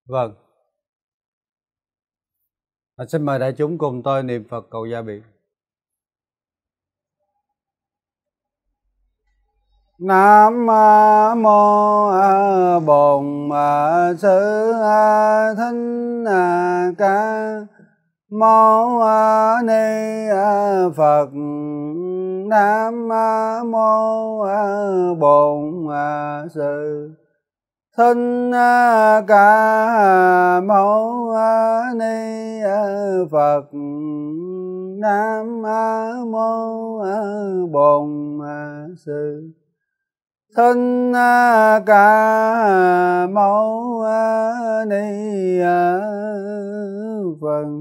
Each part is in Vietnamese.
Vâng. Xin mời đại chúng cùng tôi niệm Phật cầu gia bị. Nam mô Bổn Sư Thích Ca Mâu Ni Phật. Nam mô Bổn Sư Thích Ca Mâu Ni Phật. Nam mô Bổn Sư Thích Ca Mâu Ni Phật.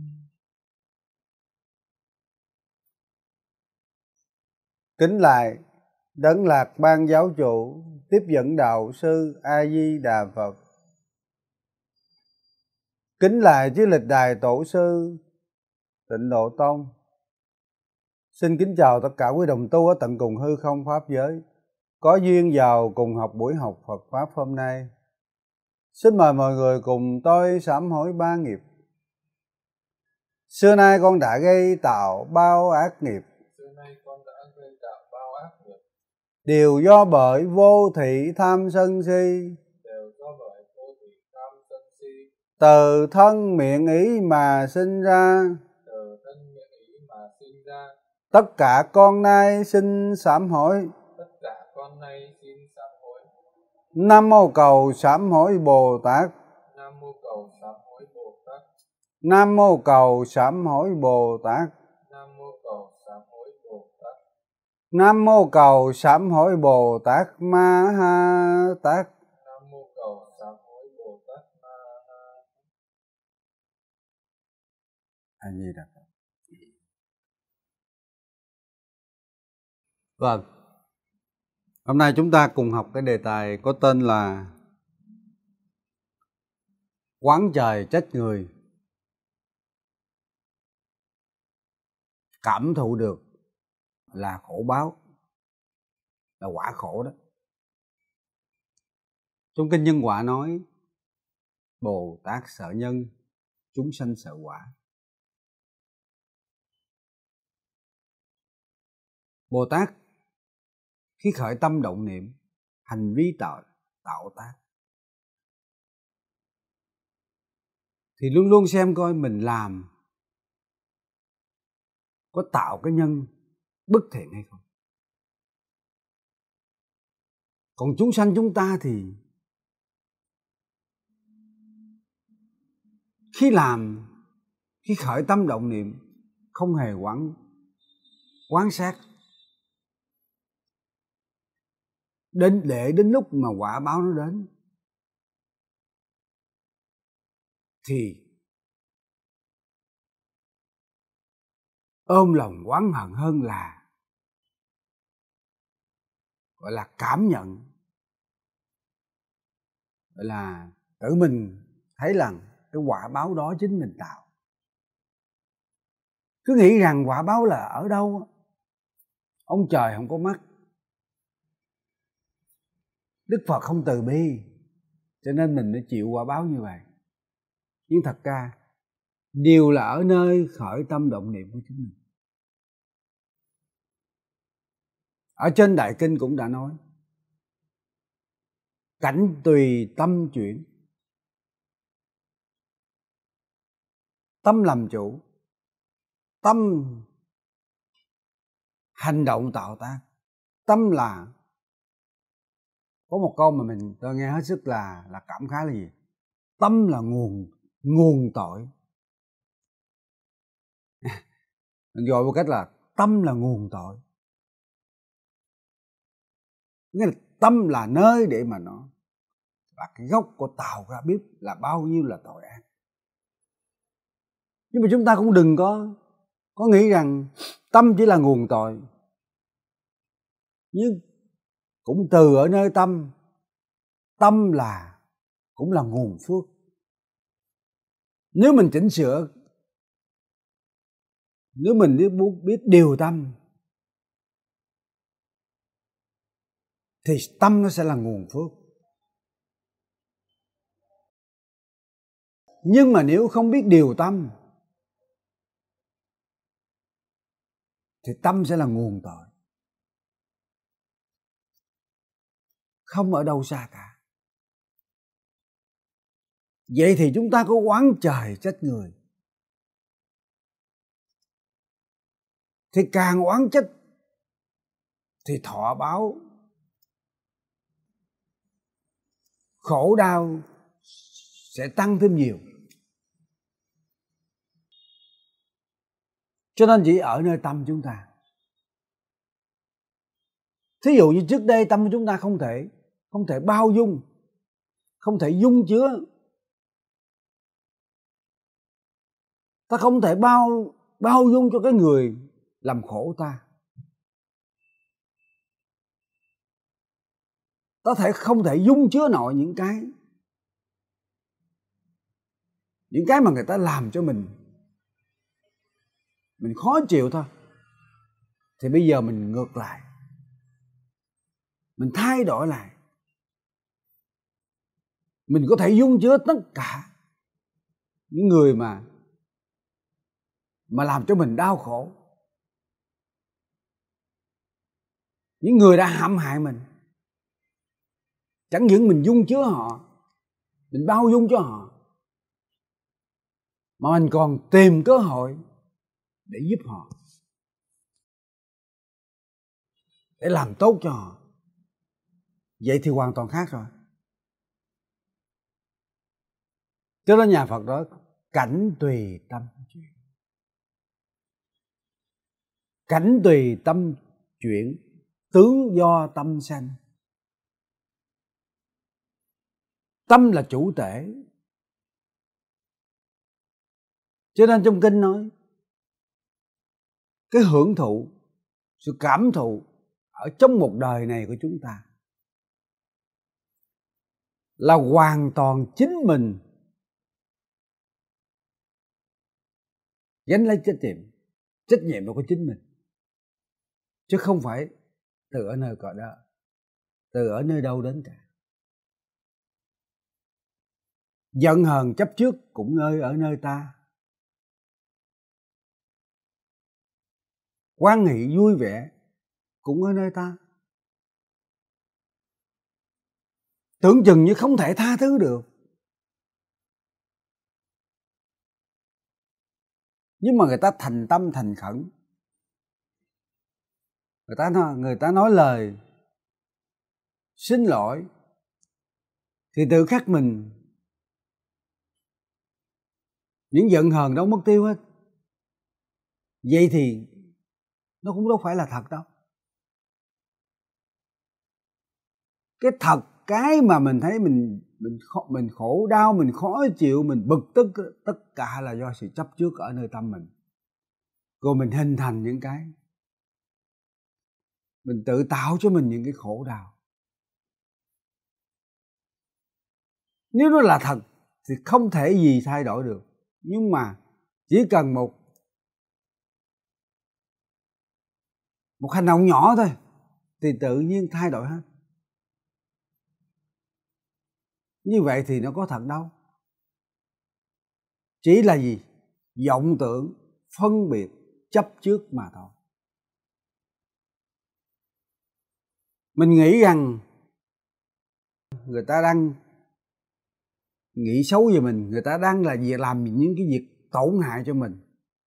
Kính lại Đấng Lạc Ban Giáo Chủ, tiếp dẫn đạo sư A Di Đà Phật. Kính lại chư lịch đài tổ sư Tịnh Độ Tông. Xin kính chào tất cả quý đồng tu ở tận cùng hư không pháp giới có duyên vào cùng học buổi học Phật pháp hôm nay. Xin mời mọi người cùng tôi sám hối ba nghiệp. Xưa nay con đã gây tạo bao ác nghiệp, đều do bởi vô thị tham sân si, từ thân miệng ý mà sinh ra. Tất cả con nay xin sám hối. Nam mô cầu sám hối Bồ Tát. Nam mô cầu sám hối Bồ Tát. Nam mô cầu sám hối Bồ Tát Ma Ha Tát. A Di Đà Phật. Vâng. Hôm nay chúng ta cùng học cái đề tài có tên là oán trời trách người. Cảm thụ được là khổ báo, là quả khổ đó. Trong kinh Nhân Quả nói Bồ Tát sợ nhân, chúng sanh sợ quả. Bồ Tát khi khởi tâm động niệm, hành vi tạo tác thì luôn luôn xem coi mình làm có tạo cái nhân bất thiện hay không. Còn chúng sanh chúng ta thì khi khởi tâm động niệm không hề quán sát, đến lúc mà quả báo nó đến thì ôm lòng oán hận hơn là gọi là cảm nhận, gọi là tự mình thấy rằng cái quả báo đó chính mình tạo. Cứ nghĩ rằng quả báo là ở đâu, ông trời không có mắt, Đức Phật không từ bi, cho nên mình mới chịu quả báo như vậy. Nhưng thật ra điều là ở nơi khởi tâm động niệm của chúng mình. Ở trên Đại Kinh cũng đã nói cảnh tùy tâm chuyển, tâm làm chủ, tâm hành động tạo tác. Tâm là có một câu mà tôi nghe hết sức là cảm khái là gì? Tâm là nguồn tội. Mình gọi một cách là tâm là nguồn tội. Nghĩa là tâm là nơi để mà nó là cái gốc của tạo ra biết là bao nhiêu là tội ác. Nhưng mà chúng ta cũng đừng có nghĩ rằng tâm chỉ là nguồn tội. Nhưng cũng từ ở nơi tâm là cũng là nguồn phước. Nếu mình chỉnh sửa, nếu mình biết điều tâm thì tâm nó sẽ là nguồn phước. Nhưng mà nếu không biết điều tâm thì tâm sẽ là nguồn tội, không ở đâu xa cả. Vậy thì chúng ta có oán trời trách người thì càng oán trách thì thọ báo khổ đau sẽ tăng thêm nhiều. Cho nên chỉ ở nơi tâm chúng ta. Thí dụ như trước đây tâm chúng ta không thể bao dung, không thể dung chứa, ta không thể bao dung cho cái người làm khổ ta. Ta không thể dung chứa nổi những cái mà người ta làm cho mình khó chịu thôi. Thì bây giờ mình ngược lại, mình thay đổi lại, mình có thể dung chứa tất cả những người mà làm cho mình đau khổ, những người đã hãm hại mình. Chẳng những mình dung chứa họ, mình bao dung cho họ, mà mình còn tìm cơ hội để giúp họ, để làm tốt cho họ. Vậy thì hoàn toàn khác rồi. Cho nên nhà Phật đó, cảnh tùy tâm chuyển. Cảnh tùy tâm chuyển, tướng do tâm sanh. Tâm là chủ tể. Cho nên trong kinh nói, cái hưởng thụ, sự cảm thụ ở trong một đời này của chúng ta là hoàn toàn chính mình gánh lấy trách nhiệm của chính mình, chứ không phải từ ở nơi cõi đó, từ ở nơi đâu đến cả. Giận hờn chấp trước cũng ở nơi ta, hoan hỷ vui vẻ cũng ở nơi ta. Tưởng chừng như không thể tha thứ được, nhưng mà người ta thành tâm thành khẩn, người ta nói lời xin lỗi thì tự khắc mình những giận hờn đâu mất tiêu hết. Vậy thì nó cũng đâu phải là thật đâu. Cái thật, cái mà mình thấy mình khổ đau, mình khó chịu, mình bực tức, tất cả là do sự chấp trước ở nơi tâm mình. Rồi mình hình thành những cái, mình tự tạo cho mình những cái khổ đau. Nếu nó là thật thì không thể gì thay đổi được. Nhưng mà chỉ cần một hành động nhỏ thôi thì tự nhiên thay đổi hết. Như vậy thì nó có thật đâu. Chỉ là gì? Vọng tưởng, phân biệt, chấp trước mà thôi. Mình nghĩ rằng người ta đang nghĩ xấu về mình, người ta đang làm những cái việc tổn hại cho mình.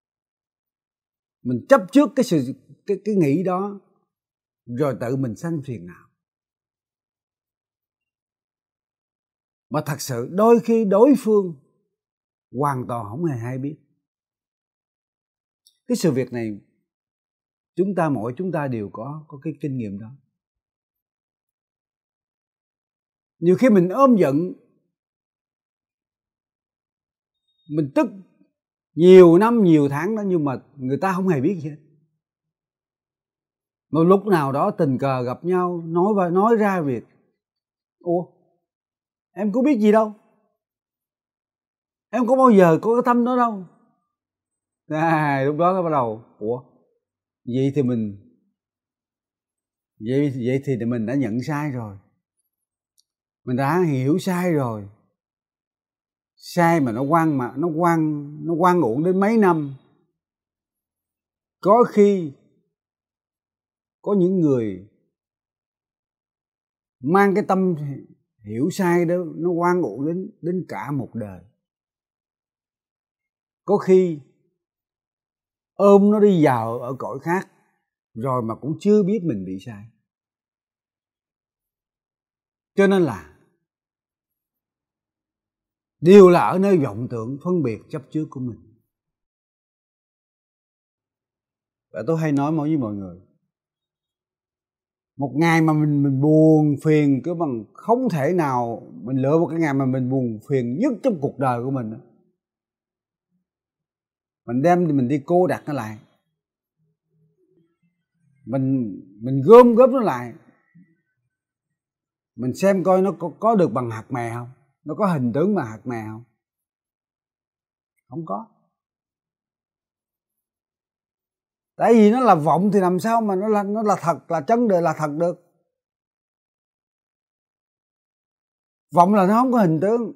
Mình chấp trước cái nghĩ đó, rồi tự mình sanh phiền não. Mà thật sự đôi khi đối phương hoàn toàn không hề hay biết. Cái sự việc này mỗi chúng ta đều có cái kinh nghiệm đó. Nhiều khi mình ôm giận, mình tức nhiều năm nhiều tháng đó, nhưng mà người ta không hề biết gì hết. Một lúc nào đó tình cờ gặp nhau, nói ra việc: ủa, em có biết gì đâu, em có bao giờ có cái tâm đó đâu. Lúc đó nó bắt đầu: ủa, vậy thì mình đã nhận sai rồi, mình đã hiểu sai rồi. sai mà nó oan uổng đến mấy năm. Có khi có những người mang cái tâm hiểu sai đó, nó oan uổng đến cả một đời. Có khi ôm nó đi vào ở cõi khác rồi mà cũng chưa biết mình bị sai. Cho nên là đều là ở nơi vọng tưởng phân biệt chấp trước của mình. Và tôi hay nói với mọi người, một ngày mà mình buồn phiền cứ bằng không thể nào mình lựa một cái ngày mà mình buồn phiền nhất trong cuộc đời của mình, mình đem mình đi cô đặt nó lại, mình gom góp nó lại, mình xem coi nó có được bằng hạt mè không, nó có hình tướng bằng hạt mè không? Không có. Tại vì nó là vọng thì làm sao mà nó là thật, là chân đời, là thật được. Vọng là nó không có hình tướng.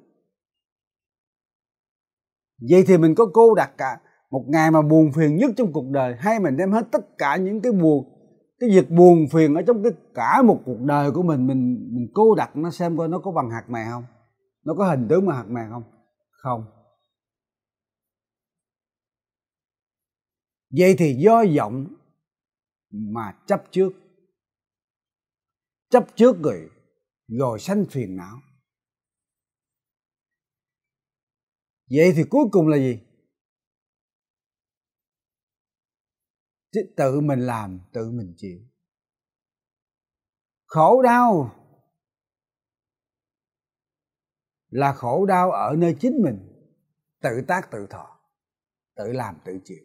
Vậy thì mình có cô đặt cả một ngày mà buồn phiền nhất trong cuộc đời, hay mình đem hết tất cả những cái việc buồn phiền ở trong cả một cuộc đời của mình cô đặt nó xem coi nó có bằng hạt mè không, nó có hình tướng bằng hạt mè không? Không. Vậy thì do vọng mà chấp trước rồi sanh phiền não. Vậy thì cuối cùng là gì? Tự mình làm, tự mình chịu. Khổ đau là khổ đau ở nơi chính mình, tự tác tự thọ, tự làm tự chịu.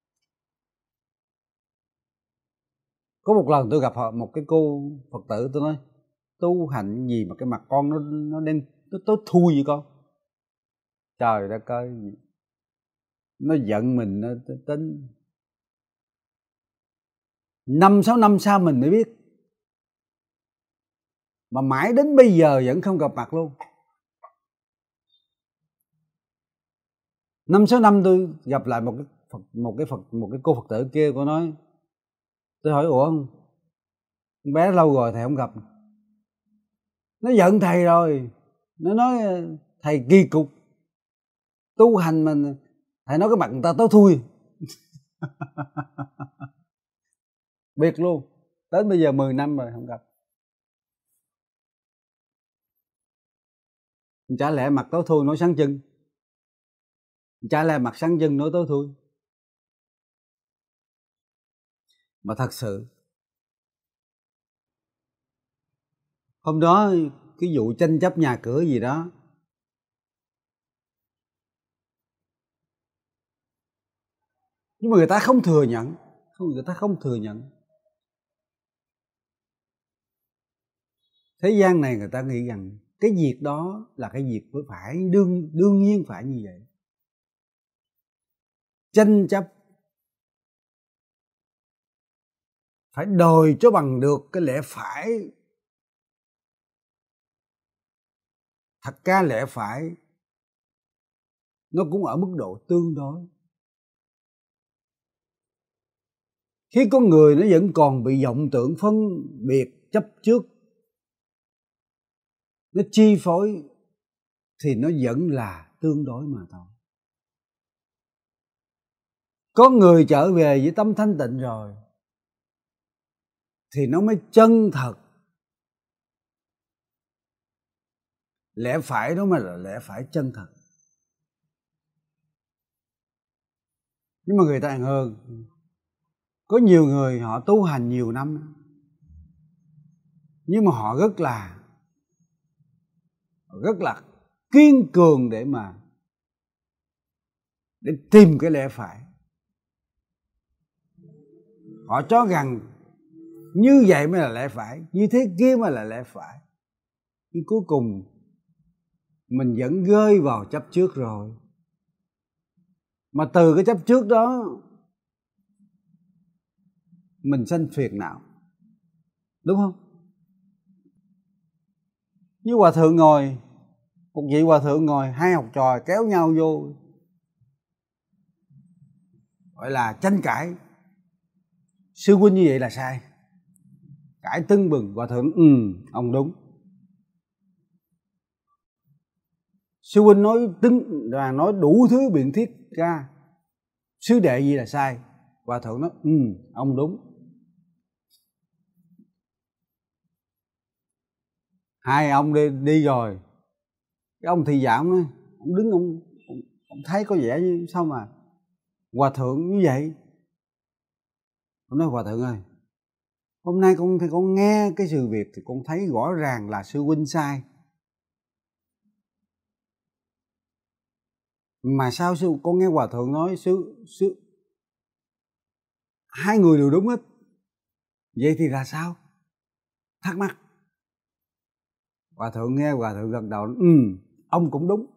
Có một lần tôi gặp một cái cô Phật tử, tôi nói tu hành gì mà cái mặt con nó đen, nó tối thui vậy con? Trời đất ơi, nó giận mình, nó tính 5-6 năm sau mình mới biết, mà mãi đến bây giờ vẫn không gặp mặt luôn. 5-6 năm tôi gặp lại một cái cô Phật tử kia, cô nói, tôi hỏi ủa con bé lâu rồi thầy không gặp. Nó giận thầy rồi, nó nói thầy kỳ cục, tu hành mà thầy nói cái mặt người ta tối thui. Biệt luôn, đến bây giờ 10 năm rồi không gặp. Chả lẽ mặt tối thui nói sáng trưng? Chả lẽ mặt sáng trưng nói tối thui? Mà thật sự hôm đó cái vụ tranh chấp nhà cửa gì đó, nhưng mà người ta không thừa nhận, Thế gian này người ta nghĩ rằng cái việc đó là cái việc phải đương nhiên phải như vậy. Tranh chấp phải đòi cho bằng được cái lẽ phải. Thật ra lẽ phải nó cũng ở mức độ tương đối. Khi con người nó vẫn còn bị vọng tưởng phân biệt chấp trước nó chi phối thì nó vẫn là tương đối mà thôi. Có người trở về với tâm thanh tịnh rồi thì nó mới chân thật. Lẽ phải đó mới là lẽ phải chân thật. Nhưng mà người ta hơn, có nhiều người họ tu hành nhiều năm nhưng mà họ rất là kiên cường để tìm cái lẽ phải. Họ cho rằng như vậy mới là lẽ phải, như thế kia mới là lẽ phải. Nhưng cuối cùng mình vẫn rơi vào chấp trước rồi. Mà từ cái chấp trước đó mình sanh phiền não, đúng không? Như hòa thượng ngồi Một vị hòa thượng ngồi, hai học trò kéo nhau vô, gọi là tranh cãi. Sư huynh như vậy là sai. Cãi tưng bừng. Hòa thượng ông đúng. Sư huynh nói đủ thứ biện thiết ra, sư đệ gì là sai. Hòa thượng nói ông đúng. Hai ông đi rồi. Cái ông thị giả nói, ông đứng ông thấy có vẻ như sao mà hòa thượng như vậy. Ông nói hòa thượng ơi, hôm nay con nghe cái sự việc thì con thấy rõ ràng là sư huynh sai. Mà sao con nghe hòa thượng nói hai người đều đúng hết. Vậy thì là sao? Thắc mắc. Hòa thượng nghe, hòa thượng gật đầu, ông cũng đúng.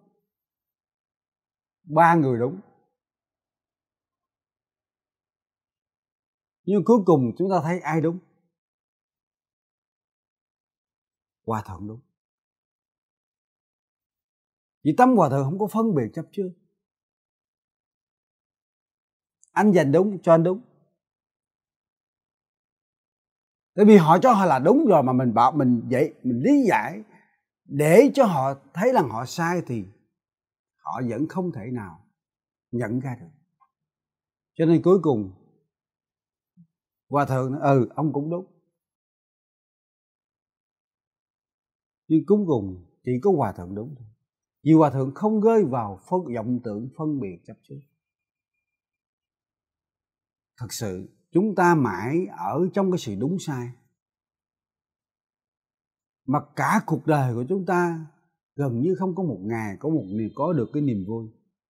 Ba người đúng. Nhưng cuối cùng chúng ta thấy ai đúng? Hòa thượng đúng. Vì tâm hòa thượng không có phân biệt chấp trước. Anh giành đúng cho anh đúng. Tại vì họ cho họ là đúng rồi, mà mình bảo mình vậy, mình lý giải để cho họ thấy rằng họ sai thì họ vẫn không thể nào nhận ra được. Cho nên cuối cùng hòa thượng nói, ông cũng đúng. Nhưng cuối cùng chỉ có hòa thượng đúng thôi. Vì hòa thượng không rơi vào vọng tưởng phân biệt chấp trước. Thật sự chúng ta mãi ở trong cái sự đúng sai, mà cả cuộc đời của chúng ta gần như không có một ngày có được cái niềm vui.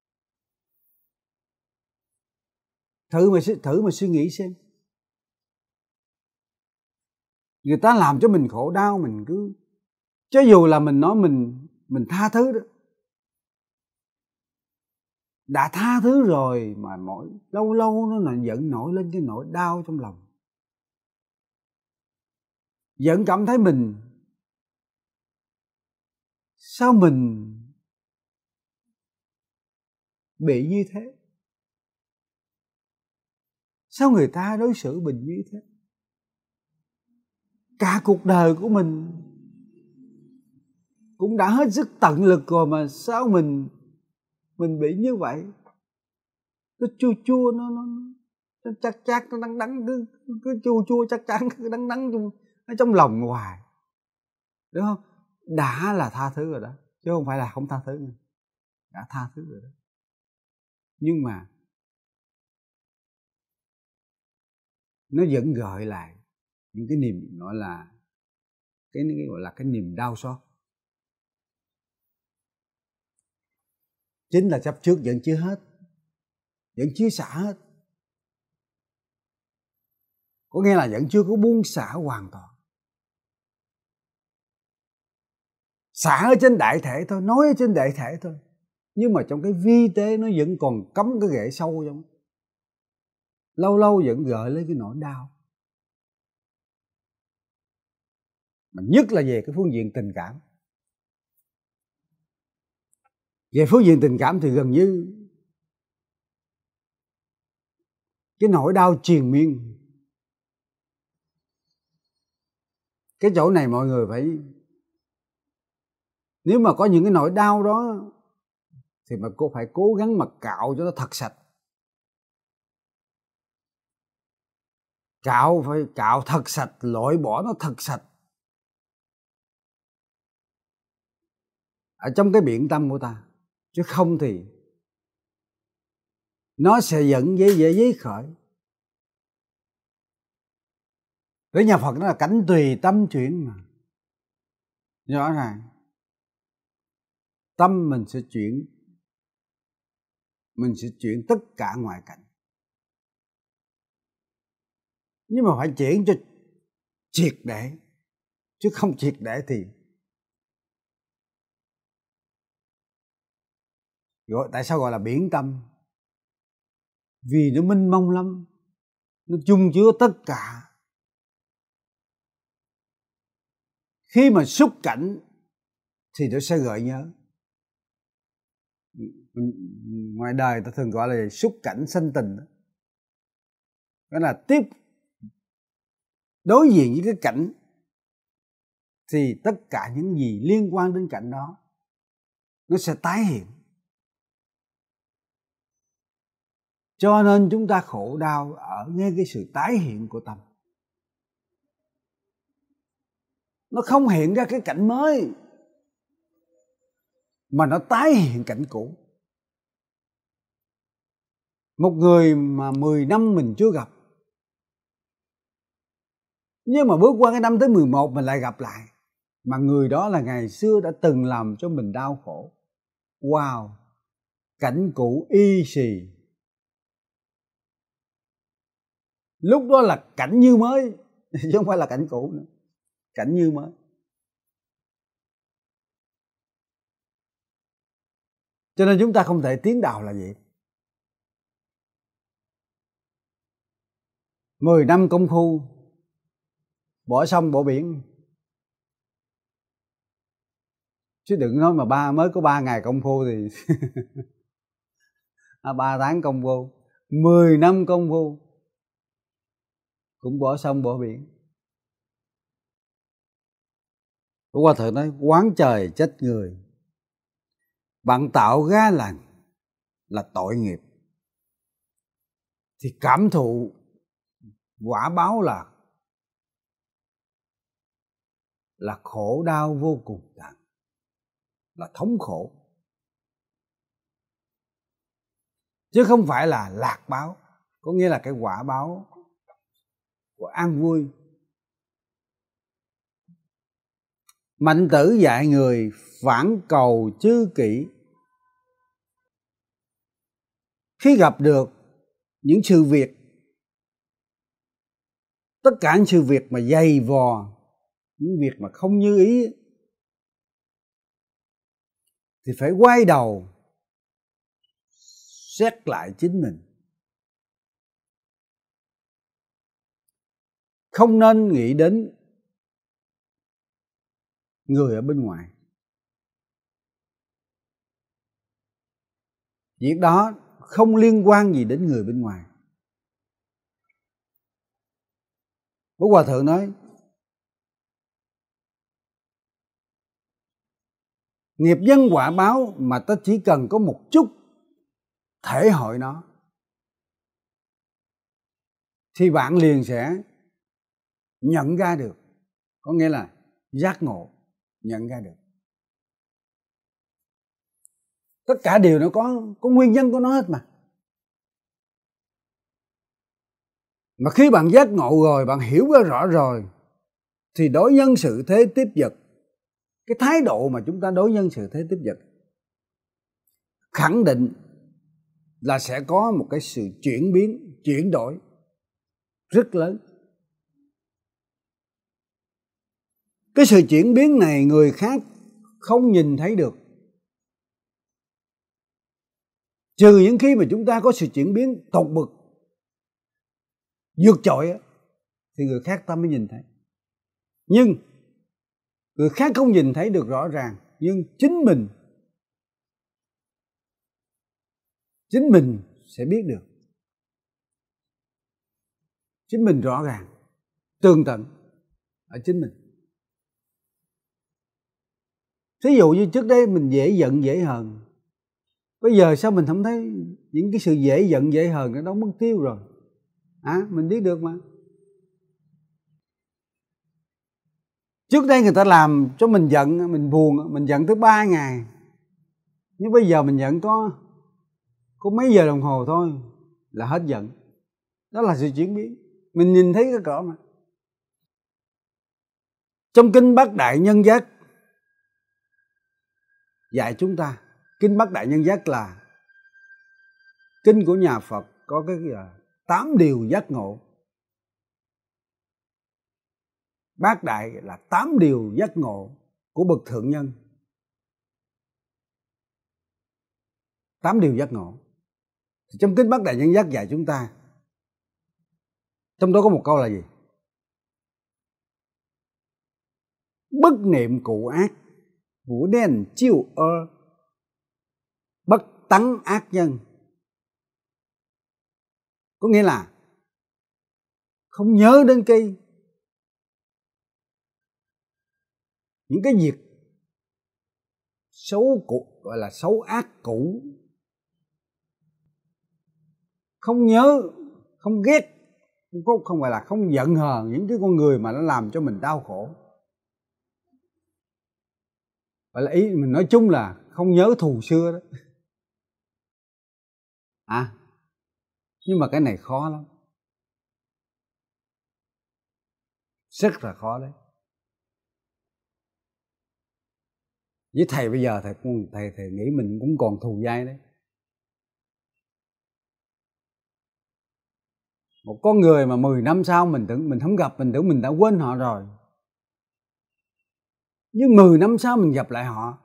Thử mà suy nghĩ xem. Người ta làm cho mình khổ đau, mình cứ, cho dù là mình nói mình tha thứ đó, đã tha thứ rồi mà mỗi lâu lâu nó lại vẫn nổi lên cái nỗi đau trong lòng, vẫn cảm thấy mình sao mình bị như thế, sao người ta đối xử mình như thế. Cả cuộc đời của mình cũng đã hết sức tận lực rồi mà sao mình bị như vậy. Nó chua chua, nó chắc chắc, nó đắng đắng, cứ chua chua chắc chắn, cứ đắng đắng nó trong lòng hoài, đúng không? Đã là tha thứ rồi đó, chứ không phải là không tha thứ nữa. Đã tha thứ rồi đó, nhưng mà nó vẫn gợi lại những cái niềm gọi là cái niềm đau xót. Chính là chấp trước vẫn chưa hết, vẫn chưa xả hết, có nghĩa là vẫn chưa có buông xả hoàn toàn. Xả ở trên đại thể thôi, nói ở trên đại thể thôi, nhưng mà trong cái vi tế nó vẫn còn cắm cái rễ sâu trong, lâu lâu vẫn gợi lên cái nỗi đau. Mà nhất là về cái phương diện tình cảm. Về phương diện tình cảm thì gần như cái nỗi đau triền miên. Cái chỗ này mọi người phải, nếu mà có những cái nỗi đau đó thì mà cô phải cố gắng mà cạo cho nó thật sạch. Phải cạo thật sạch, loại bỏ nó thật sạch ở trong cái biển tâm của ta, chứ không thì nó sẽ dẫn dễ khởi. Với nhà Phật nó là cảnh tùy tâm chuyển mà. Rõ ràng tâm mình sẽ chuyển tất cả ngoại cảnh, nhưng mà phải chuyển cho triệt để, chứ không triệt để thì tại sao gọi là biển tâm? Vì nó mênh mông lắm, nó chung chứa tất cả. Khi mà xúc cảnh thì nó sẽ gợi nhớ, ngoài đời ta thường gọi là xúc cảnh sanh tình, đó là tiếp đối diện với cái cảnh thì tất cả những gì liên quan đến cảnh đó nó sẽ tái hiện. Cho nên chúng ta khổ đau ở ngay cái sự tái hiện của tâm. Nó không hiện ra cái cảnh mới, mà nó tái hiện cảnh cũ. Một người mà 10 năm mình chưa gặp, nhưng mà bước qua cái năm thứ 11 mình lại gặp lại, mà người đó là ngày xưa đã từng làm cho mình đau khổ. Wow, cảnh cũ y xì. Lúc đó là cảnh như mới, chứ không phải là cảnh cũ nữa, cảnh như mới. Cho nên chúng ta không thể tiến đạo là vậy. 10 năm công phu bỏ sông bỏ biển, chứ đừng nói mà mới có 3 ngày công phu thì 3 tháng công phu, 10 năm công phu cũng bỏ sông bỏ biển. Hòa thượng nói oán trời trách người, bạn tạo ra là tội nghiệp, thì cảm thụ quả báo là khổ đau vô cùng tận, là thống khổ, chứ không phải là lạc báo, có nghĩa là cái quả báo của an vui. Mạnh tử dạy người phản cầu chư kỷ. Khi gặp được những sự việc, tất cả những sự việc mà dày vò, những việc mà không như ý, thì phải quay đầu xét lại chính mình. Không nên nghĩ đến người ở bên ngoài. Việc đó không liên quan gì đến người bên ngoài. Bố Hòa Thượng nói nghiệp nhân quả báo mà ta chỉ cần có một chút thể hội nó, thì bạn liền sẽ nhận ra được, có nghĩa là giác ngộ, nhận ra được. Tất cả điều nó có nguyên nhân của nó hết mà. Mà khi bạn giác ngộ rồi, bạn hiểu ra rõ rồi, thì đối nhân sự thế tiếp vật, cái thái độ mà chúng ta đối nhân sự thế tiếp vật, khẳng định là sẽ có một cái sự chuyển biến, chuyển đổi rất lớn. Cái sự chuyển biến này người khác không nhìn thấy được, trừ những khi mà chúng ta có sự chuyển biến tột bực, vượt trội, thì người khác ta mới nhìn thấy. Nhưng người khác không nhìn thấy được rõ ràng, nhưng chính mình sẽ biết được. Chính mình rõ ràng, tường tận ở chính mình. Thí dụ như trước đây mình dễ giận dễ hờn, bây giờ sao mình không thấy những cái sự dễ giận dễ hờn nó đâu mất tiêu rồi? Mình biết được mà. Trước đây người ta làm cho mình giận, mình buồn, mình giận tới 3 ngày. Nhưng bây giờ mình giận có mấy giờ đồng hồ thôi là hết giận. Đó là sự chuyển biến. Mình nhìn thấy cái cỡ mà. Trong Kinh Bát Đại Nhân Giác dạy chúng ta, Kinh Bát Đại Nhân Giác là kinh của nhà Phật, có cái là 8 điều giác ngộ. Bát Đại là 8 điều giác ngộ của bậc thượng nhân. 8 điều giác ngộ. Trong Kinh Bát Đại Nhân Giác dạy chúng ta, trong đó có một câu là gì? Bất niệm cụ ác, vũ đen chiêu ơ, bất tắng ác nhân. Có nghĩa là không nhớ đến những cái việc xấu cũ, gọi là xấu ác cũ. Không nhớ, không ghét, không phải là không giận hờn những cái con người mà nó làm cho mình đau khổ. Vậy là ý mình nói chung là không nhớ thù xưa đó. Nhưng mà cái này khó lắm, rất là khó đấy. Với thầy bây giờ thầy nghĩ mình cũng còn thù dai đấy. Một con người mà 10 năm sau mình không gặp, mình tưởng mình đã quên họ rồi. Nhưng 10 năm sau mình gặp lại họ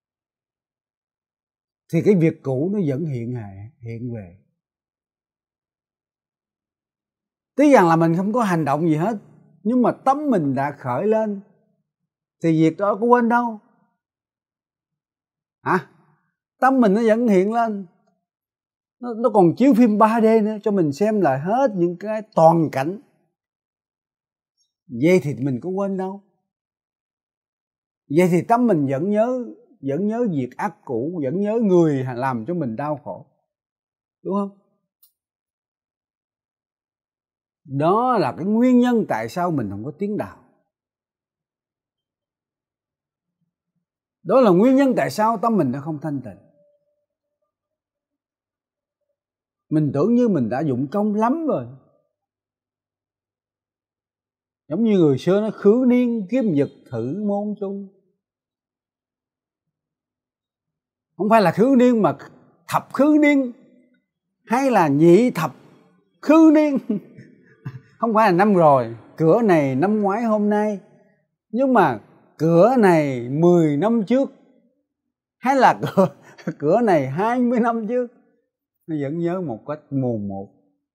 thì cái việc cũ nó vẫn hiện về. Tuy rằng là mình không có hành động gì hết, nhưng mà tâm mình đã khởi lên thì việc đó có quên đâu. Tâm mình nó vẫn hiện lên. Nó còn chiếu phim 3D nữa cho mình xem lại hết những cái toàn cảnh. Vậy thì mình có quên đâu. Vậy thì tâm mình vẫn nhớ việc ác cũ, vẫn nhớ người làm cho mình đau khổ. Đúng không? Đó là cái nguyên nhân tại sao mình không có tiến đạo. Đó là nguyên nhân tại sao tâm mình nó không thanh tịnh. Mình tưởng như mình đã dụng công lắm rồi. Giống như người xưa nó khứ niên kiếp nhật thử môn chung. Không phải là khứ niên mà thập khứ niên, hay là nhị thập khứ niên. Không phải là năm rồi, cửa này năm ngoái hôm nay, nhưng mà cửa này 10 năm trước, hay là cửa này 20 năm trước, nó vẫn nhớ một cách mồn một.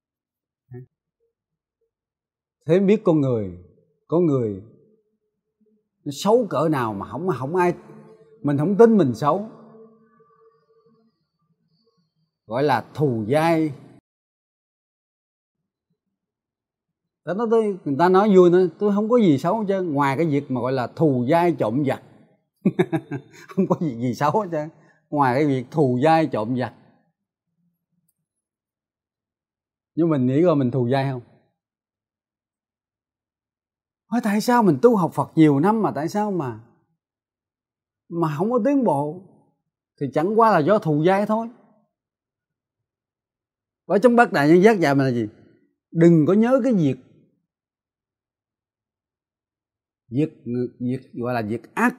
Thế biết con người nó xấu cỡ nào mà không ai, mình không tin mình xấu. Gọi là thù dai. Người ta nói vui nữa, tôi không có gì xấu chứ, ngoài cái việc mà gọi là thù dai trộm vặt. Không có gì xấu hết trơn, ngoài cái việc thù dai trộm vặt. Nhưng mình nghĩ coi mình thù dai không? Hỏi tại sao mình tu học Phật nhiều năm mà tại sao mà không có tiến bộ? Thì chẳng qua là do thù dai thôi. Ở trong Bát Đại Nhân Giác dạy mình là gì? Đừng có nhớ cái việc gọi là việc ác.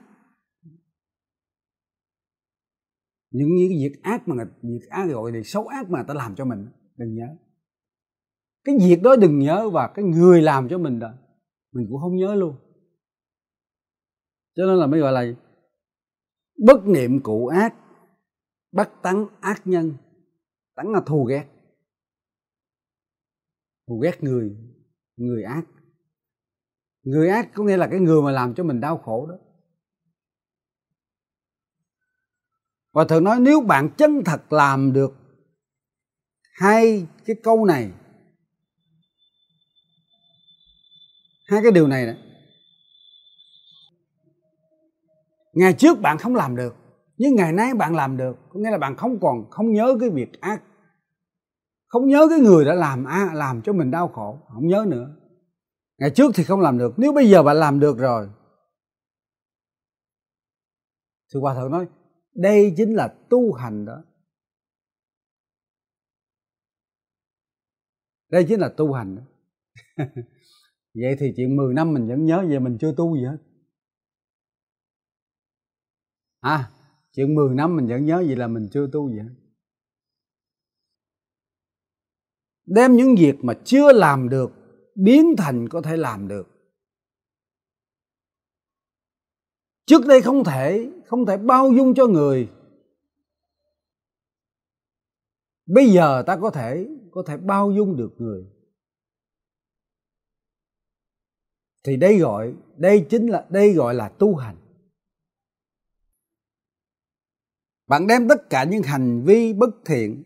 Những cái việc ác gọi là xấu ác mà ta làm cho mình, đừng nhớ. Cái việc đó đừng nhớ, và cái người làm cho mình đó mình cũng không nhớ luôn. Cho nên là mới gọi là bất niệm cụ ác, bất tắng ác nhân. Tắng là thù ghét người ác. Người ác có nghĩa là cái người mà làm cho mình đau khổ đó. Và thường nói nếu bạn chân thật làm được hai cái câu này, hai cái điều này đó, ngày trước bạn không làm được, nhưng ngày nay bạn làm được. Có nghĩa là bạn không nhớ cái việc ác, không nhớ cái người đã làm cho mình đau khổ, không nhớ nữa. Ngày trước thì không làm được, nếu bây giờ bạn làm được rồi thì Hòa Thượng nói đây chính là tu hành đó. Đây chính là tu hành đó. Vậy thì chuyện 10 năm mình vẫn nhớ, vậy mình chưa tu gì hết. Chuyện 10 năm mình vẫn nhớ, vậy là mình chưa tu gì hết. Đem những việc mà chưa làm được biến thành có thể làm được. Trước đây không thể bao dung cho người, bây giờ ta có thể bao dung được người. Thì đây gọi là tu hành. Bạn đem tất cả những hành vi bất thiện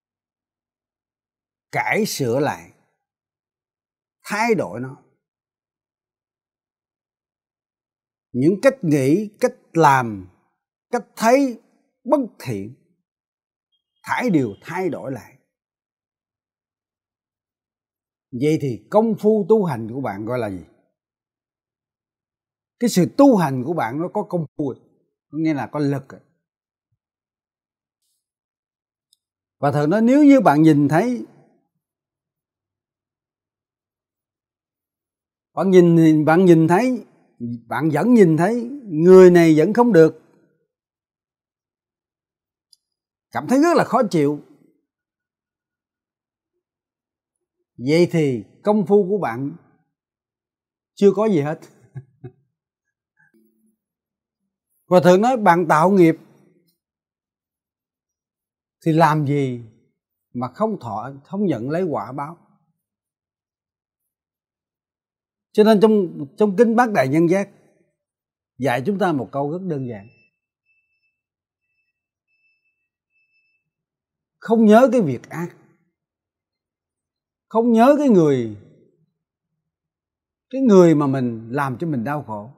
cải sửa lại, thay đổi nó. Những cách nghĩ, cách làm, cách thấy bất thiện, thải đều thay đổi lại. Vậy thì công phu tu hành của bạn gọi là gì? Cái sự tu hành của bạn nó có công phu, nghĩa là có lực. Và thường nói nếu như bạn nhìn thấy, bạn vẫn nhìn thấy người này vẫn không được, cảm thấy rất là khó chịu, vậy thì công phu của bạn chưa có gì hết. Và thường nói bạn tạo nghiệp thì làm gì mà không nhận lấy quả báo. Cho nên trong kinh Bát Đại Nhân Giác dạy chúng ta một câu rất đơn giản: không nhớ cái việc ác, không nhớ cái người mà mình làm cho mình đau khổ,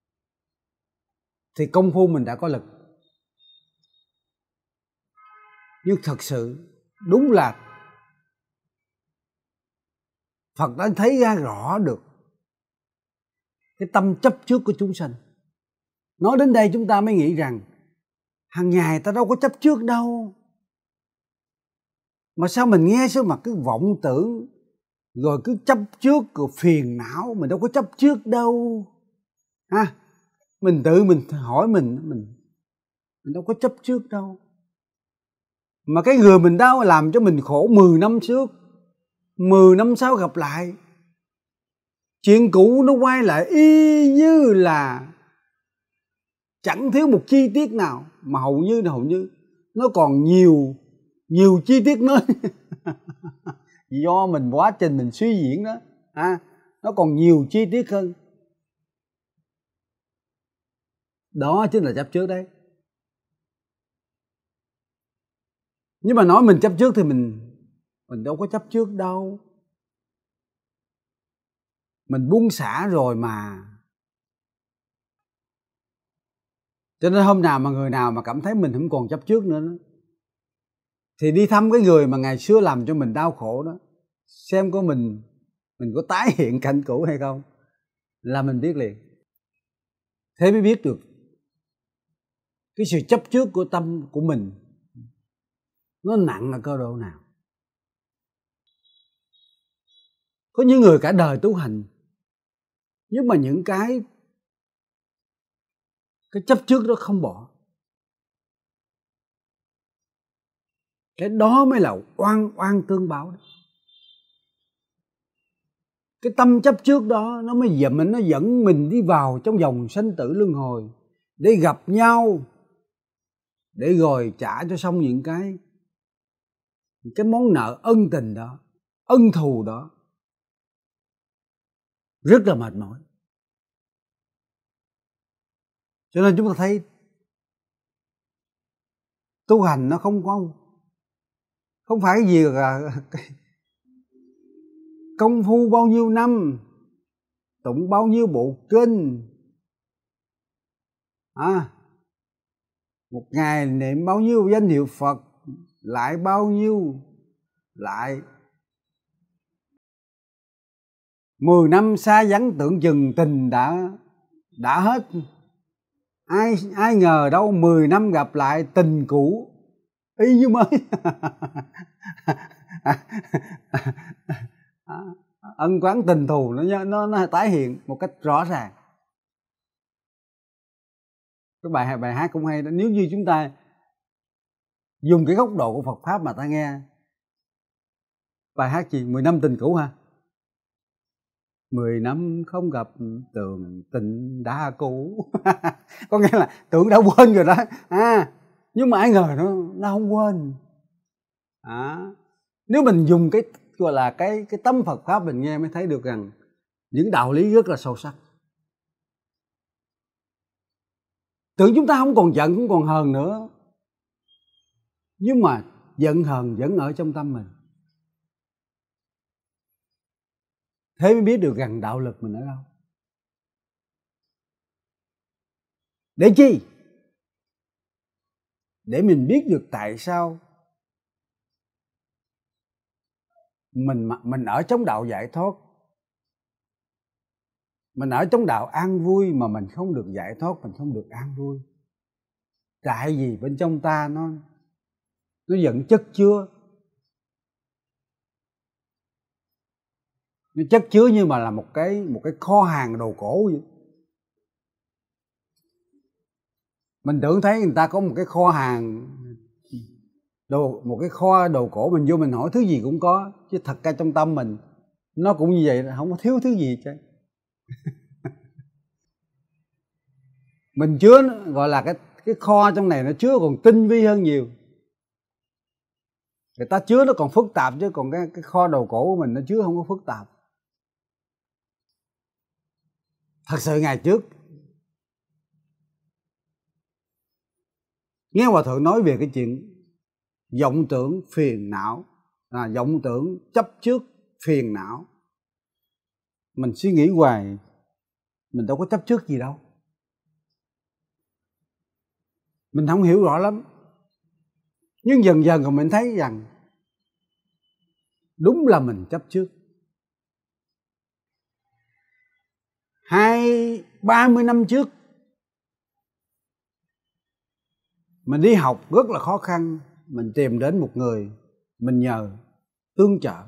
thì công phu mình đã có lực. Nhưng thật sự đúng là Phật đã thấy ra rõ được cái tâm chấp trước của chúng sanh. Nói đến đây chúng ta mới nghĩ rằng hàng ngày ta đâu có chấp trước đâu, mà sao mình nghe sao mà cứ vọng tưởng, rồi cứ chấp trước, rồi phiền não. Mình đâu có chấp trước đâu ha. Mình tự mình hỏi mình đâu có chấp trước đâu. Mà cái người mình đau làm cho mình khổ 10 năm trước, 10 năm sau gặp lại, chuyện cũ nó quay lại y như là chẳng thiếu một chi tiết nào, mà hầu như nó còn nhiều chi tiết mới. Do mình quá trình mình suy diễn đó, nó còn nhiều chi tiết hơn. Đó chính là chấp trước đấy. Nhưng mà nói mình chấp trước thì mình đâu có chấp trước đâu. Mình buông xả rồi mà. Cho nên hôm nào mà người nào mà cảm thấy mình không còn chấp trước nữa đó, thì đi thăm cái người mà ngày xưa làm cho mình đau khổ đó, xem có mình có tái hiện cảnh cũ hay không, là mình biết liền. Thế mới biết được cái sự chấp trước của tâm của mình nó nặng ở cơ độ nào. Có những người cả đời tu hành, nhưng mà những cái chấp trước đó không bỏ. Cái đó mới là oan tương báo đó. Cái tâm chấp trước đó nó mới dẫn mình đi vào trong vòng sanh tử luân hồi, để gặp nhau, để rồi trả cho xong những cái món nợ ân tình đó, ân thù đó, rất là mệt mỏi. Cho nên chúng ta thấy tu hành nó không phải cái gì là công phu bao nhiêu năm, tụng bao nhiêu bộ kinh, một ngày niệm bao nhiêu danh hiệu Phật, lại bao nhiêu, lại 10 năm xa vắng tưởng chừng tình đã hết. Ai ngờ đâu 10 năm gặp lại tình cũ y như mới. Ân oán tình thù nó tái hiện một cách rõ ràng. Cái bài hát cũng hay đó. Nếu như chúng ta dùng cái góc độ của Phật pháp mà ta nghe bài hát gì, 10 năm tình cũ ha, 10 năm không gặp tưởng tình đã cũ. Có nghĩa là tưởng đã quên rồi đó, nhưng mà ai ngờ nó không quên. Nếu mình dùng cái gọi là cái tâm Phật pháp, mình nghe mới thấy được rằng những đạo lý rất là sâu sắc. Tưởng chúng ta không còn giận, không còn hờn nữa, Nhưng mà giận hờn vẫn ở trong tâm mình. Thế mới biết được rằng đạo lực mình ở đâu. Để chi? Để mình biết được tại sao mình ở trong đạo giải thoát, mình ở trong đạo an vui mà mình không được giải thoát, mình không được an vui. Tại vì bên trong ta nó vẫn chất chứa. Nó chất chứa như mà là một cái kho hàng đồ cổ vậy. Mình tưởng thấy người ta có một cái kho hàng một cái kho đồ cổ, mình vô mình hỏi thứ gì cũng có, chứ thật ra trong tâm mình nó cũng như vậy, không có thiếu thứ gì chứ. Mình chứa gọi là cái kho trong này nó chứa còn tinh vi hơn nhiều. Người ta chứa nó còn phức tạp, chứ còn cái kho đồ cổ của mình nó chứa không có phức tạp. Thật sự ngày trước nghe Hòa Thượng nói về cái chuyện vọng tưởng phiền não, vọng tưởng chấp trước phiền não, mình suy nghĩ hoài, mình đâu có chấp trước gì đâu, mình không hiểu rõ lắm. Nhưng dần dần rồi mình thấy rằng đúng là mình chấp trước. 20-30 năm trước mình đi học rất là khó khăn, mình tìm đến một người, mình nhờ tương trợ,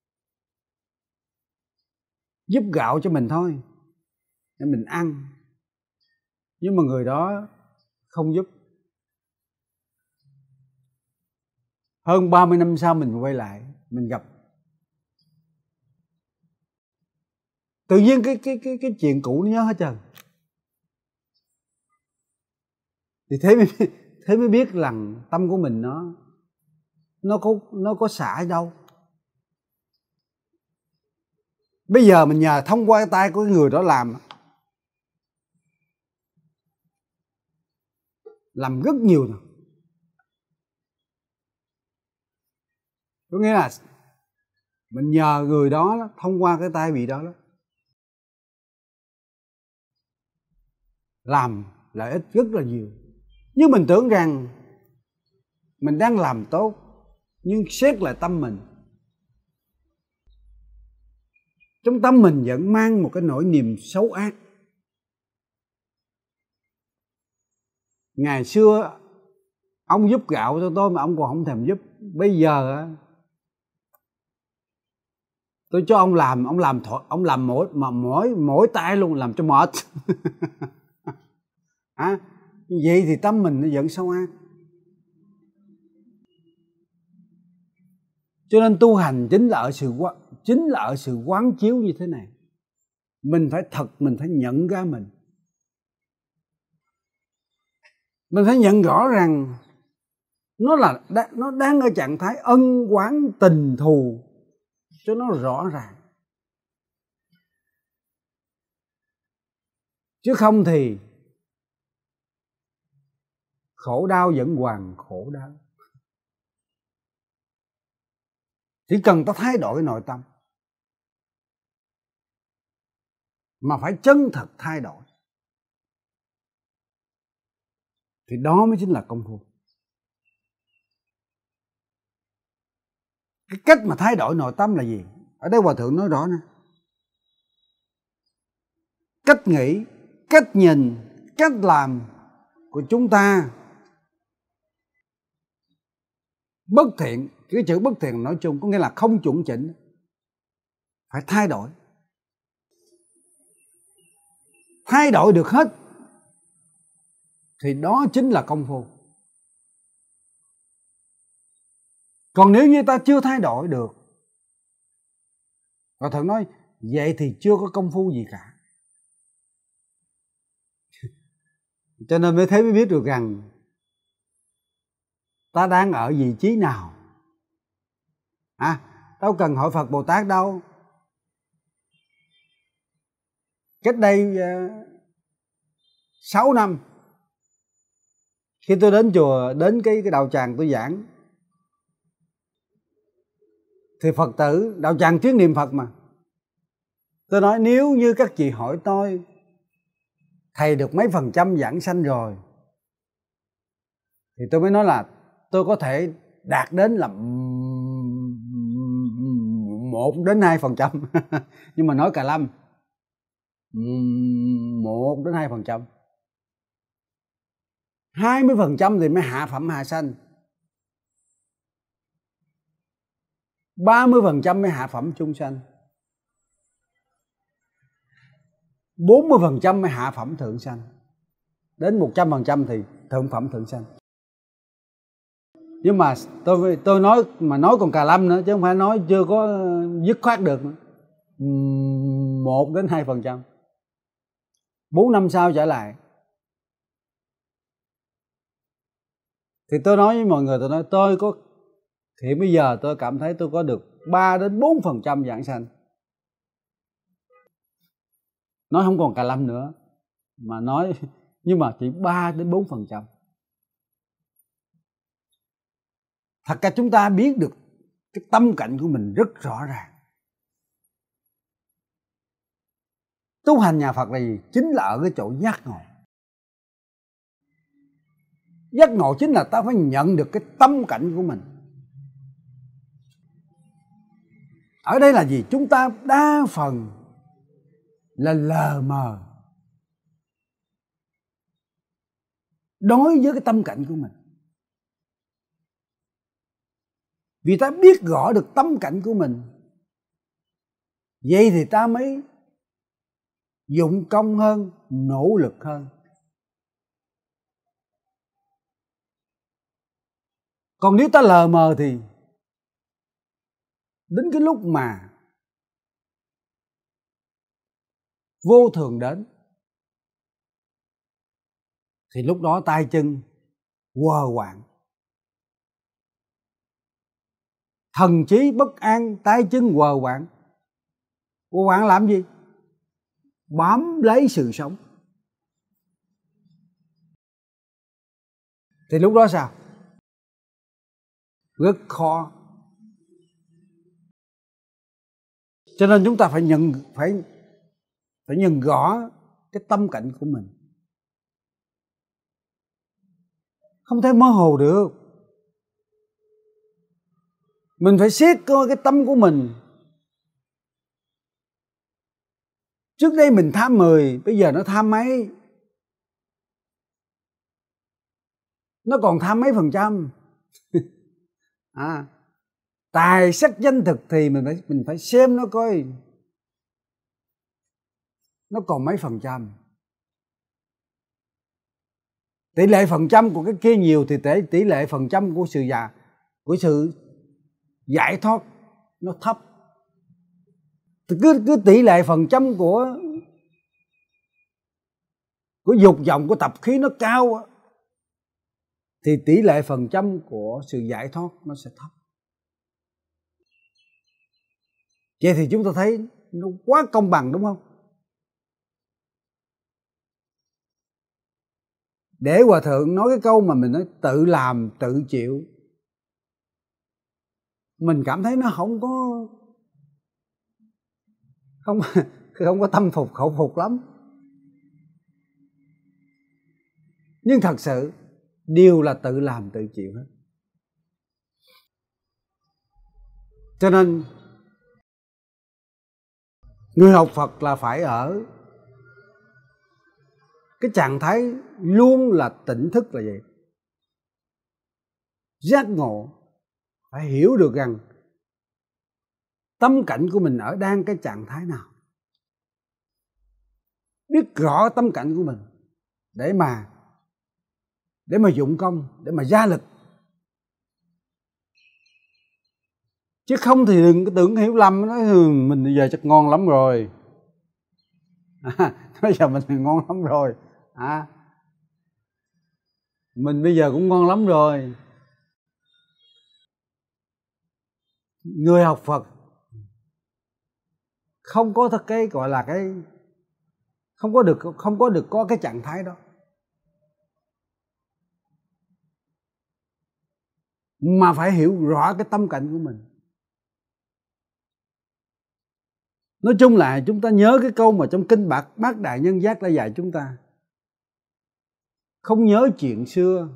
giúp gạo cho mình thôi để mình ăn, nhưng mà người đó không giúp. Hơn 30 năm sau mình quay lại, mình gặp, tự nhiên cái chuyện cũ nó nhớ hết trơn. Thì thế mới biết rằng tâm của mình nó có xả đâu. Bây giờ mình nhờ thông qua cái tay của người đó làm rất nhiều rồi. Có nghĩa là mình nhờ người đó thông qua cái tay vị đó làm lợi ích rất là nhiều. Nhưng mình tưởng rằng mình đang làm tốt, nhưng xét lại tâm mình, trong tâm mình vẫn mang một cái nỗi niềm xấu ác. Ngày xưa ông giúp gạo cho tôi mà ông còn không thèm giúp. Bây giờ tôi cho ông làm mỗi tay luôn, làm cho mệt. Vậy thì tâm mình nó vẫn xấu ác. Cho nên tu hành chính là ở sự quán chiếu như thế này. Mình phải nhận ra mình phải nhận rõ rằng nó đang ở trạng thái ân oán tình thù cho nó rõ ràng. Chứ không thì khổ đau vẫn hoàn khổ đau. Chỉ cần ta thay đổi nội tâm, mà phải chân thật thay đổi, thì đó mới chính là công phu. Cái cách mà thay đổi nội tâm là gì? Ở đây Hòa Thượng nói rõ nè. Cách nghĩ, cách nhìn, cách làm của chúng ta bất thiện. Cái chữ bất thiện nói chung có nghĩa là không chuẩn chỉnh, phải thay đổi. Thay đổi được hết thì đó chính là công phu. Còn nếu như ta chưa thay đổi được, Hòa Thượng nói vậy thì chưa có công phu gì cả. Cho nên mới biết được rằng ta đang ở vị trí nào. Đâu cần hỏi Phật Bồ Tát đâu. Cách đây 6 năm, khi tôi đến chùa, đến cái đạo tràng tôi giảng, Thì Phật tử đạo tràng chuyên niệm Phật mà. Tôi nói nếu như các chị hỏi tôi thầy được mấy % giảng sanh rồi, thì tôi mới nói là tôi có thể đạt đến là 1-2%. Nhưng mà nói cà lâm 1-2%. 20% thì mới hạ phẩm hạ sanh, 30% mới hạ phẩm chung sanh, 40% mới hạ phẩm thượng sanh, đến 100% thì thượng phẩm thượng sanh. Nhưng mà tôi nói còn cà lâm nữa, chứ không phải nói chưa có dứt khoát được nữa. 1-2%, 4 năm sau trở lại. Thì tôi nói với mọi người, tôi nói tôi có, thì bây giờ tôi cảm thấy tôi có được 3-4% giảng sanh. Nói không còn cà lâm nữa, mà nói nhưng mà chỉ 3-4%. Thật ra chúng ta biết được cái tâm cảnh của mình rất rõ ràng. Tu hành nhà Phật là gì? Chính là ở cái chỗ giác ngộ. Giác ngộ chính là ta phải nhận được cái tâm cảnh của mình. Ở đây là gì? Chúng ta đa phần là lờ mờ đối với cái tâm cảnh của mình. Vì ta biết rõ được tâm cảnh của mình, vậy thì ta mới dụng công hơn, nỗ lực hơn. Còn nếu ta lờ mờ thì đến cái lúc mà vô thường đến thì lúc đó tay chân quờ quạng, thần trí bất an, tay chân quờ quạng. Quờ quạng làm gì? Bám lấy sự sống. Thì lúc đó sao? Rất khó. Cho nên chúng ta phải nhận rõ cái tâm cảnh của mình. Không thể mơ hồ được. Mình phải xét coi cái tâm của mình. Trước đây mình tham 10, bây giờ nó tham mấy? Nó còn tham mấy %? Tài sắc danh thực thì mình phải xem nó coi nó còn mấy %. Tỷ lệ phần trăm của cái kia nhiều thì tỷ lệ phần trăm của sự giải thoát nó thấp. Thì cứ tỷ lệ phần trăm của dục vọng, của tập khí nó cao thì tỷ lệ phần trăm của sự giải thoát nó sẽ thấp. Vậy thì chúng ta thấy nó quá công bằng, đúng không? Để Hòa Thượng nói cái câu mà mình nói tự làm tự chịu, mình cảm thấy nó không có tâm phục khẩu phục lắm. Nhưng thật sự đều là tự làm tự chịu hết. Cho nên người học Phật là phải ở cái trạng thái luôn là tỉnh thức là vậy. Giác ngộ, phải hiểu được rằng tâm cảnh của mình ở đang cái trạng thái nào. Biết rõ tâm cảnh của mình để mà dụng công, để mà gia lực. Chứ không thì đừng có tưởng hiểu lầm, nói mình bây giờ chắc ngon lắm rồi. Bây giờ mình thì ngon lắm rồi. Mình bây giờ cũng ngon lắm rồi. Người học Phật không có cái gọi là cái không có được có cái trạng thái đó, mà phải hiểu rõ cái tâm cảnh của mình. Nói chung là chúng ta nhớ cái câu mà trong kinh Bát Đại Nhân Giác đã dạy chúng ta: không nhớ chuyện xưa,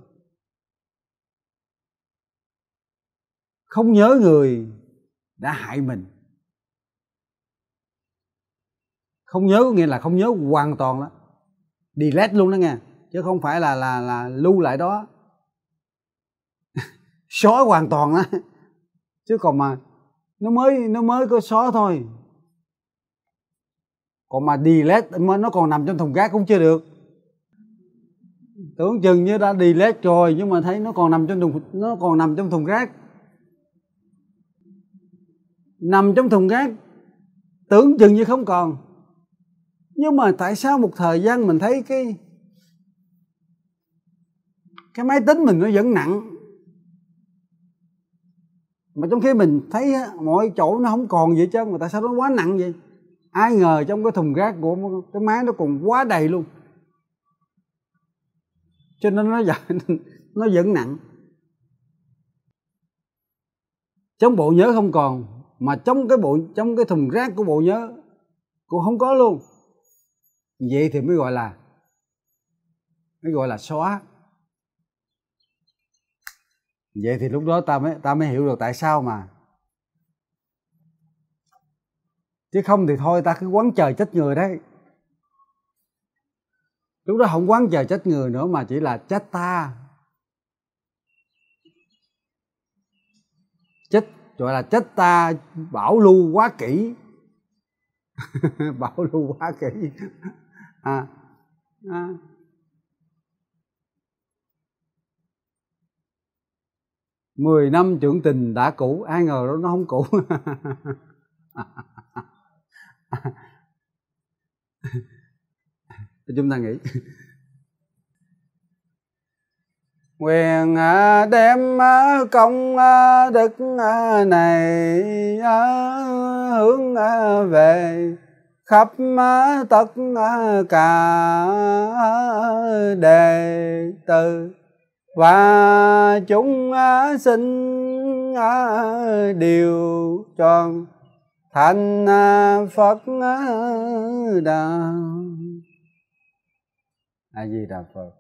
không nhớ người đã hại mình. Không nhớ có nghĩa là không nhớ hoàn toàn đó, delete luôn đó nghe, chứ không phải là lưu lại đó. Xóa hoàn toàn đó, chứ còn mà nó mới có xóa thôi, còn mà delete nó còn nằm trong thùng rác cũng chưa được. Tưởng chừng như đã delete rồi nhưng mà thấy nó còn nằm trong thùng rác. Nằm trong thùng rác tưởng chừng như không còn, nhưng mà tại sao một thời gian mình thấy cái máy tính mình nó vẫn nặng, mà trong khi mình thấy mọi chỗ nó không còn gì hết trơn, mà tại sao nó quá nặng vậy? Ai ngờ trong cái thùng rác của cái máy nó còn quá đầy luôn, cho nên nó vẫn nặng. Trong bộ nhớ không còn, mà trong cái thùng rác của bộ nhớ cũng không có luôn. Vậy thì mới gọi là xóa. Vậy thì lúc đó ta mới hiểu được tại sao mà. Chứ không thì thôi ta cứ quán trời trách người đấy. Lúc đó không quán trời trách người nữa mà chỉ là trách ta. Gọi là trách ta bảo lưu quá kỹ. Bảo lưu quá kỹ. 10 năm trưởng tình đã cũ, ai ngờ đó nó không cũ. Chúng ta nghĩ nguyện đem công đức này hướng về khắp tất cả đệ tử, và chúng sinh đều tròn thành Phật đạo. A Di Đà Phật.